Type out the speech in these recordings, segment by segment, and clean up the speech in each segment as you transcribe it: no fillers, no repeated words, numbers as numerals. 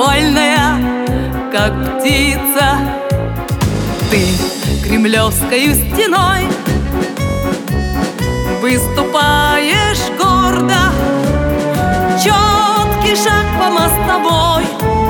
вольная, как птица. Ты кремлевскою стеной выступаешь гордо, четкий шаг по мостовой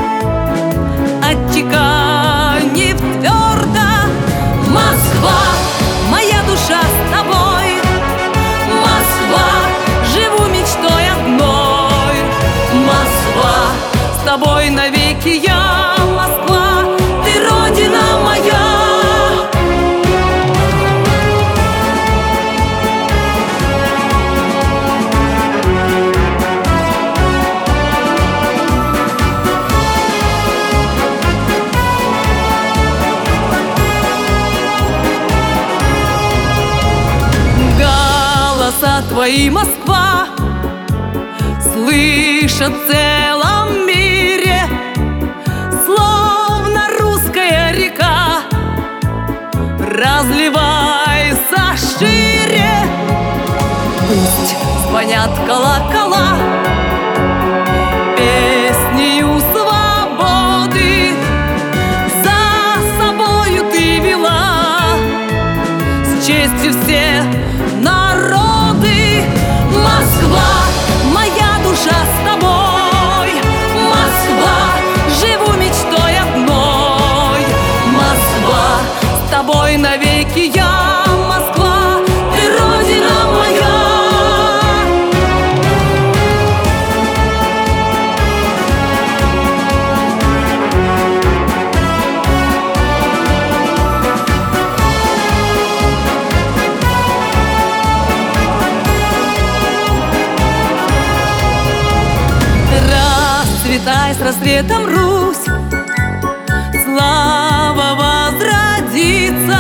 отчеканив твердо. Москва, моя душа с тобой, Москва, живу мечтой одной. Москва, с тобой навеки я, Москва, ты родина моя. Голоса твои, Москва, слышат в целом мире, словно русская река, разливайся шире. Пусть звонят колокола песнею свободы, за собою ты вела с честью все народы. Москва, моя душа с тобой, Москва, живу мечтой одной. Москва, с тобой навеки я, Москва, ты родина моя. Расцветай с рассветом, Русь, слава возродится.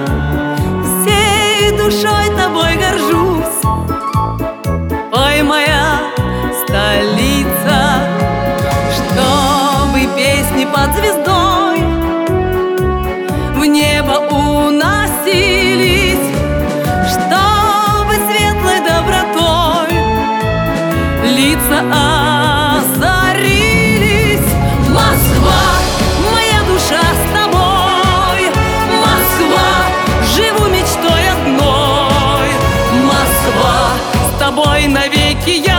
Всей душой тобой горжусь, ой, моя столица. Чтобы песни под звездой в небо уносились, чтобы светлой добротой лица озарились. Москва, моя душа с тобой, Москва, живу мечтой одной. Москва, с тобой навеки я.